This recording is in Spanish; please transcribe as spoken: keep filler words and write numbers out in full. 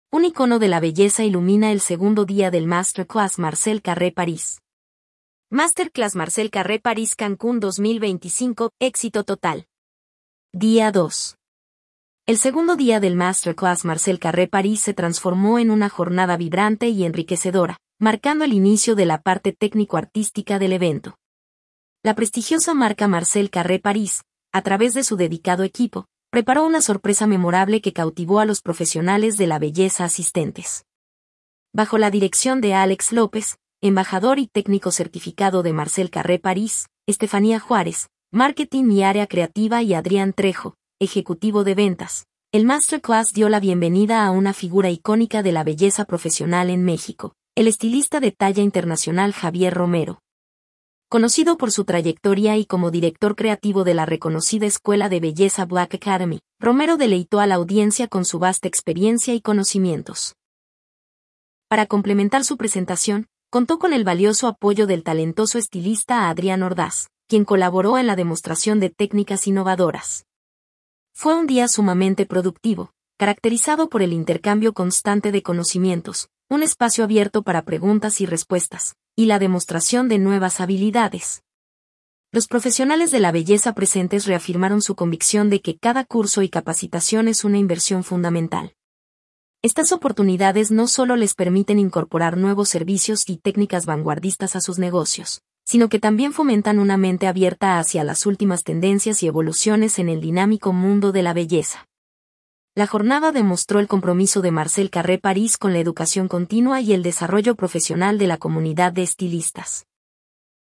Un icono de la belleza ilumina el segundo día del Masterclass Marcel Carré París. Masterclass Marcel Carré París Cancún dos mil veinticinco, éxito total. Día dos. El segundo día del Masterclass Marcel Carré París se transformó en una jornada vibrante y enriquecedora, marcando el inicio de la parte técnico-artística del evento. La prestigiosa marca Marcel Carré París, a través de su dedicado equipo, preparó una sorpresa memorable que cautivó a los profesionales de la belleza asistentes. Bajo la dirección de Alex López, embajador y técnico certificado de Marcel Carré París, Estefanía Juárez, marketing y área creativa y Adrián Trejo, ejecutivo de ventas, el Masterclass dio la bienvenida a una figura icónica de la belleza profesional en México, el estilista de talla internacional Javier Romero. Conocido por su trayectoria y como director creativo de la reconocida escuela de belleza Black Academy, Romero deleitó a la audiencia con su vasta experiencia y conocimientos. Para complementar su presentación, contó con el valioso apoyo del talentoso estilista Adrián Ordaz, quien colaboró en la demostración de técnicas innovadoras. Fue un día sumamente productivo, caracterizado por el intercambio constante de conocimientos, un espacio abierto para preguntas y respuestas, y la demostración de nuevas habilidades. Los profesionales de la belleza presentes reafirmaron su convicción de que cada curso y capacitación es una inversión fundamental. Estas oportunidades no solo les permiten incorporar nuevos servicios y técnicas vanguardistas a sus negocios, sino que también fomentan una mente abierta hacia las últimas tendencias y evoluciones en el dinámico mundo de la belleza. La jornada demostró el compromiso de Marcel Carré París con la educación continua y el desarrollo profesional de la comunidad de estilistas.